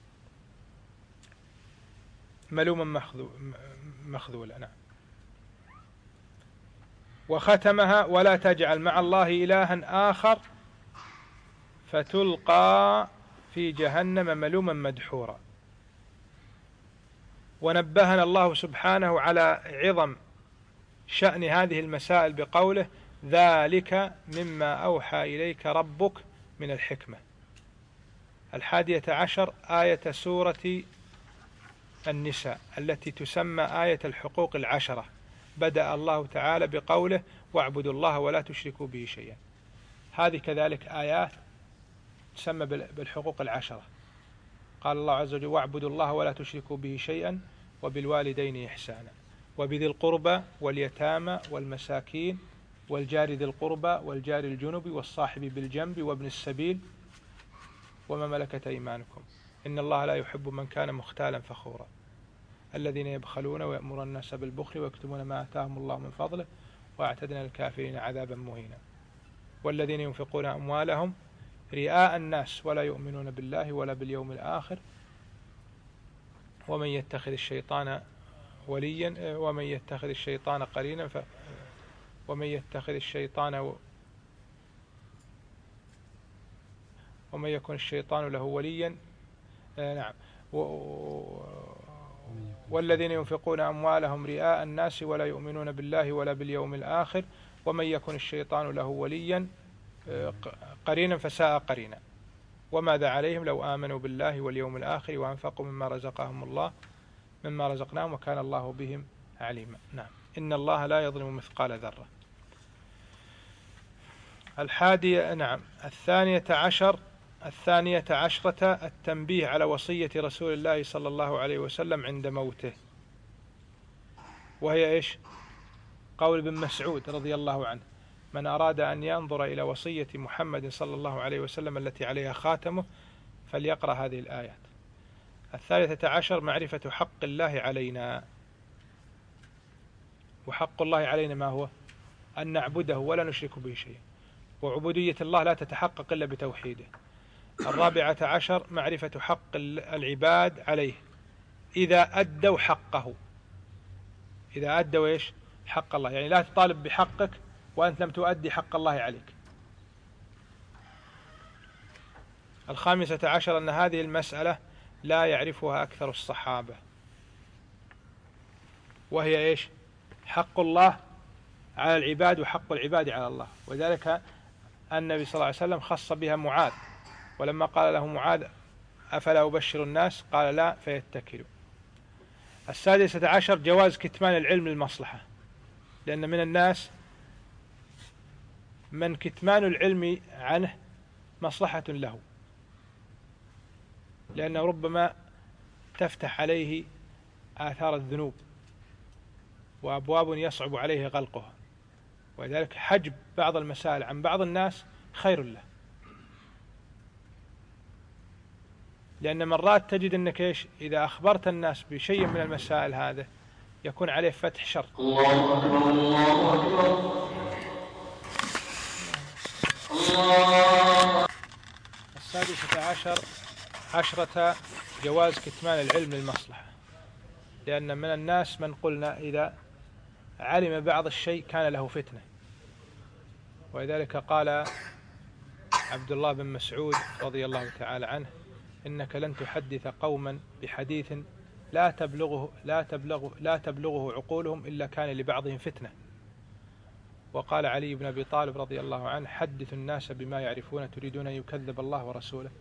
ملوما مخذولا نعم. وختمها ولا تجعل مع الله إلها آخر فتلقى في جهنم ملوما مدحورا. ونبهنا الله سبحانه على عظم شأن هذه المسائل بقوله ذلك مما أوحى إليك ربك من الحكمة. الحادية عشر آية سورة النساء التي تسمى آية الحقوق العشرة بدأ الله تعالى بقوله واعبدوا الله ولا تشركوا به شيئا. هذه كذلك آيات تسمى بالحقوق العشرة. قال الله عز وجل واعبدوا الله ولا تشركوا به شيئا وبالوالدين إحسانا وبذي القربى واليتامى والمساكين والجار ذي القربى والجار الجنب والصاحب بالجنب وابن السبيل وما ملكت أيمانكم إن الله لا يحب من كان مختالا فخورا الذين يبخلون ويأمرون الناس بالبخل ويكتمون ما آتاهم الله من فضله وأعتدنا للكافرين عذابا مهينا. والذين ينفقون أموالهم رئاء الناس ولا يؤمنون بالله ولا باليوم الآخر ومن يتخذ الشيطان وليا ومن يتخذ الشيطان قرينا ف ومن يتخذ الشيطان ومن يكن الشيطان له وليا آه نعم والذين ينفقون أموالهم رئاء الناس ولا يؤمنون بالله ولا باليوم الآخر ومن يكن الشيطان له وليا آه قرينا فساء قرينا وماذا عليهم لو آمنوا بالله واليوم الآخر وأنفقوا مما رزقهم الله مما رزقناهم وكان الله بهم عليما. نعم. إن الله لا يظلم مثقال ذرة. الحادية نعم الثانية عشر الثانية عشرة التنبيه على وصية رسول الله صلى الله عليه وسلم عند موته، وهي إيش؟ قول ابن مسعود رضي الله عنه: من أراد أن ينظر إلى وصية محمد صلى الله عليه وسلم التي عليها خاتمه فليقرأ هذه الآيات. الثالثة عشر معرفة حق الله علينا، وحق الله علينا ما هو؟ أن نعبده ولا نشرك به شيئا، وعبودية الله لا تتحقق إلا بتوحيده. الرابعة عشر معرفة حق العباد عليه إذا أدوا حقه، إذا أدوا إيش؟ حق الله، يعني لا تطالب بحقك وأنت لم تؤدي حق الله عليك. الخامسة عشر أن هذه المسألة لا يعرفها أكثر الصحابة، وهي إيش؟ حق الله على العباد وحق العباد على الله، وذلك النبي صلى الله عليه وسلم خص بها معاذ، ولما قال له معاذ: أفلا أبشر الناس؟ قال: لا، فيتكلوا. السادسة عشر جواز كتمان العلم للمصلحة، لأن من الناس من كتمان العلم عنه مصلحة له، لأنه ربما تفتح عليه آثار الذنوب وأبواب يصعب عليه غلقها، ولذلك حجب بعض المسائل عن بعض الناس خير له، لأن مرات تجد أنك إيش؟ إذا أخبرت الناس بشيء من المسائل هذا يكون عليه فتح شر. الله أكبر الله أكبر الله. السادسة عشر عشرة جواز كتمان العلم للمصلحة، لأن من الناس من قلنا إذا علم بعض الشيء كان له فتنة، ولذلك قال عبد الله بن مسعود رضي الله تعالى عنه: إنك لن تحدث قوما بحديث لا تبلغه لا تبلغه لا تبلغه عقولهم إلا كان لبعضهم فتنة. وقال علي بن أبي طالب رضي الله عنه: حدث الناس بما يعرفون تريدون أن يكذب الله ورسوله.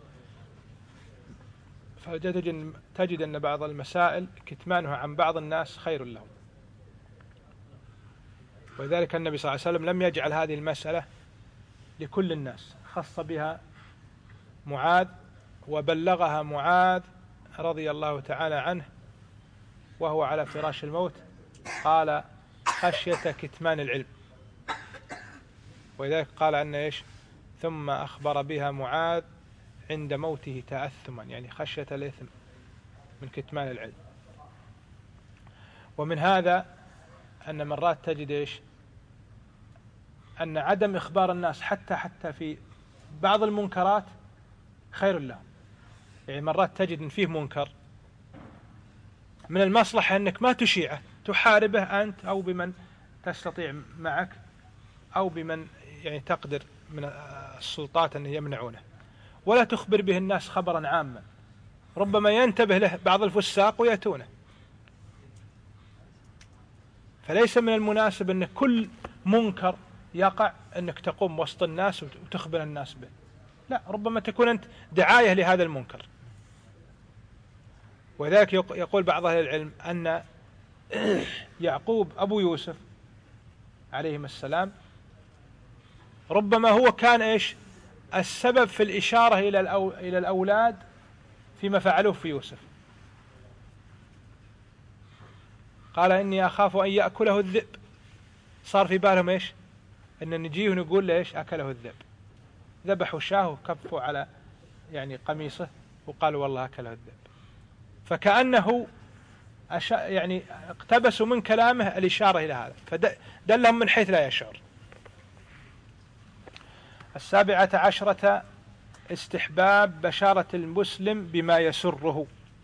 فتجد أن بعض المسائل كتمانها عن بعض الناس خير لهم، ولذلك النبي صلى الله عليه وسلم لم يجعل هذه المسألة لكل الناس، خص بها معاذ، وبلغها معاذ رضي الله تعالى عنه وهو على فراش الموت، قال: خشية كتمان العلم. ولذلك قال أن إيش؟ ثم أخبر بها معاذ عند موته تأثما، يعني خشية الإثم من كتمان العلم. ومن هذا أن مرات تجد إيش؟ أن عدم إخبار الناس حتى حتى في بعض المنكرات خير لهم. يعني مرات تجد أن فيه منكر من المصلحة أنك ما تشيعه، تحاربه أنت أو بمن تستطيع معك أو بمن يعني تقدر من السلطات أن يمنعونه، ولا تخبر به الناس خبرا عاما، ربما ينتبه له بعض الفساق ويأتونه. فليس من المناسب أن كل منكر يقع أنك تقوم وسط الناس وتخبر الناس به، لا، ربما تكون أنت دعاية لهذا المنكر. وذلك يقول بعض أهل العلم أن يعقوب أبو يوسف عليهم السلام ربما هو كان إيش؟ السبب في الإشارة إلى الأو... إلى الأولاد فيما فعلوه في يوسف. قال: إني أخاف أن يأكله الذئب. صار في بالهم إيش؟ أن نجيه ونقول له إيش؟ أكله الذئب. ذبحوا شاه وكفوا على يعني قميصه وقالوا والله أكله الذئب. فكأنه أش... يعني اقتبسوا من كلامه الإشارة إلى هذا، فدلهم من حيث لا يشعر. السابعة عشرة استحباب بشارة المسلم بما يسره،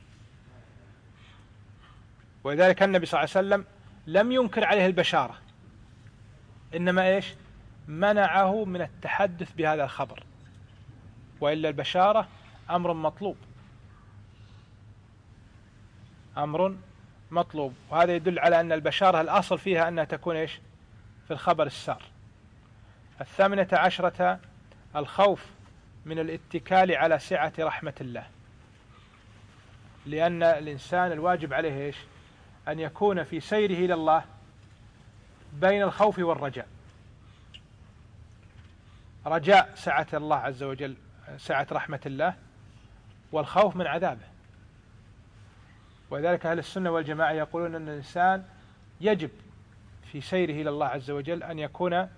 ولذلك النبي صلى الله عليه وسلم لم ينكر عليه البشارة، إنما إيش منعه من التحدث بهذا الخبر، وإلا البشارة أمر مطلوب، أمر مطلوب، وهذا يدل على أن البشارة الأصل فيها أنها تكون إيش في الخبر السار. الثامنة عشرة الخوف من الاتكال على سعة رحمة الله، لأن الإنسان الواجب عليه إيش أن يكون في سيره إلى الله بين الخوف والرجاء، رجاء سعة الله عز وجل، سعة رحمة الله، والخوف من عذابه. ولذلك أهل السنة والجماعة يقولون أن الإنسان يجب في سيره إلى الله عز وجل أن يكون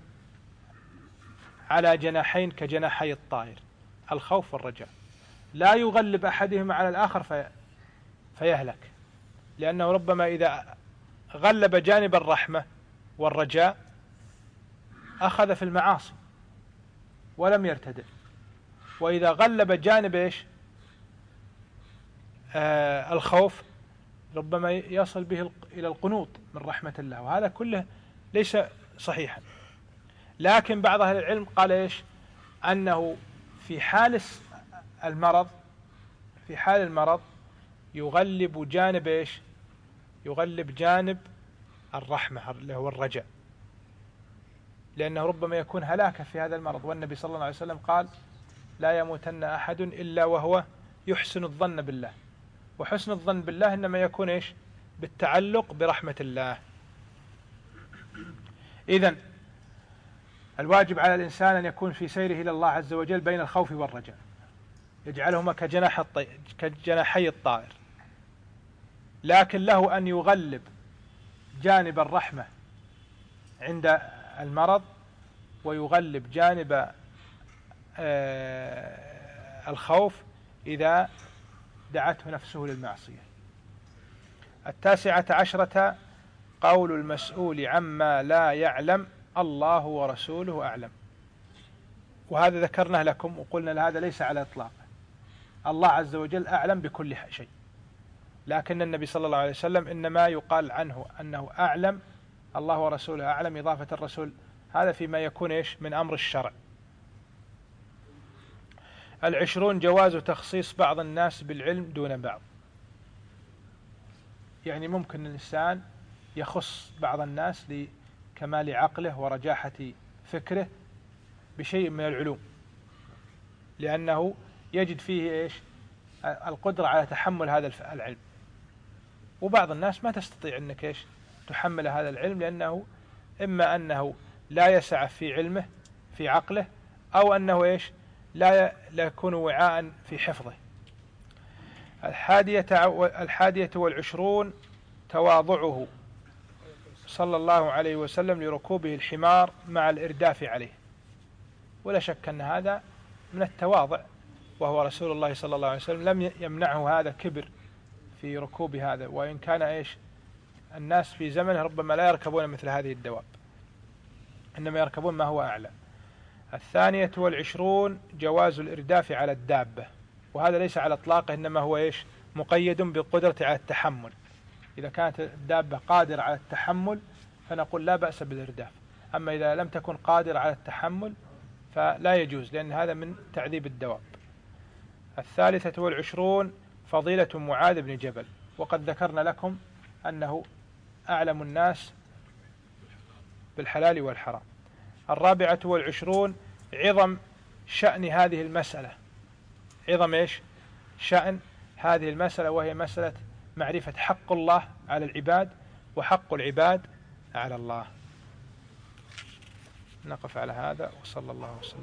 على جناحين كجناحي الطائر، الخوف والرجاء، لا يغلب أحدهما على الآخر في فيهلك، لأنه ربما إذا غلب جانب الرحمة والرجاء أخذ في المعاصي ولم يرتدع، وإذا غلب جانب إيش آه الخوف ربما يصل به إلى القنوط من رحمة الله، وهذا كله ليس صحيحا. لكن بعض أهل العلم قال إيش أنه في حال المرض في حال المرض يغلب جانب إيش يغلب جانب الرحمة اللي هو الرجاء، لأنه ربما يكون هلاكا في هذا المرض، والنبي صلى الله عليه وسلم قال لا يموتن أحد إلا وهو يحسن الظن بالله، وحسن الظن بالله إنما يكون إيش بالتعلق برحمة الله. إذن الواجب على الإنسان أن يكون في سيره إلى الله عز وجل بين الخوف والرجاء، يجعلهما كجناح الطي... كجناحي الطائر، لكن له أن يغلب جانب الرحمة عند المرض، ويغلب جانب الخوف إذا دعته نفسه للمعصية. التاسعة عشرة قول المسؤول عما لا يعلم الله ورسوله أعلم، وهذا ذكرناه لكم وقلنا هذا ليس على إطلاق، الله عز وجل أعلم بكل شيء، لكن النبي صلى الله عليه وسلم إنما يقال عنه أنه أعلم، الله ورسوله أعلم، إضافة الرسول هذا فيما يكون إيش من أمر الشرع. العشرون جواز تخصيص بعض الناس بالعلم دون بعض، يعني ممكن الإنسان يخص بعض الناس لكمال عقله ورجاحة فكره بشيء من العلوم، لأنه يجد فيه إيش القدرة على تحمل هذا العلم، وبعض الناس ما تستطيع أنك إيش تحمل هذا العلم، لأنه إما أنه لا يسع في علمه في عقله، أو أنه إيش لا يكون وعاء في حفظه. الحادية الحادية والعشرون تواضعه صلى الله عليه وسلم لركوبه الحمار مع الإرداف عليه، ولا شك أن هذا من التواضع، وهو رسول الله صلى الله عليه وسلم لم يمنعه هذا كبر في ركوب هذا، وإن كان إيش الناس في زمنه ربما لا يركبون مثل هذه الدواب، إنما يركبون ما هو أعلى. الثانية والعشرون جواز الإرداف على الدابة، وهذا ليس على إطلاقه، إنما هو إيش مقيد بالقدرة على التحمل، إذا كانت الدابة قادرة على التحمل فنقول لا بأس بالإرداف، أما إذا لم تكن قادرة على التحمل فلا يجوز، لأن هذا من تعذيب الدواب. الثالثة والعشرون فضيلة معاذ بن جبل، وقد ذكرنا لكم أنه أعلم الناس بالحلال والحرام. الرابعة والعشرون عظم شأن هذه المسألة، عظم إيش شأن هذه المسألة، وهي مسألة معرفة حق الله على العباد وحق العباد على الله. نقف على هذا، وصلى الله وسلم.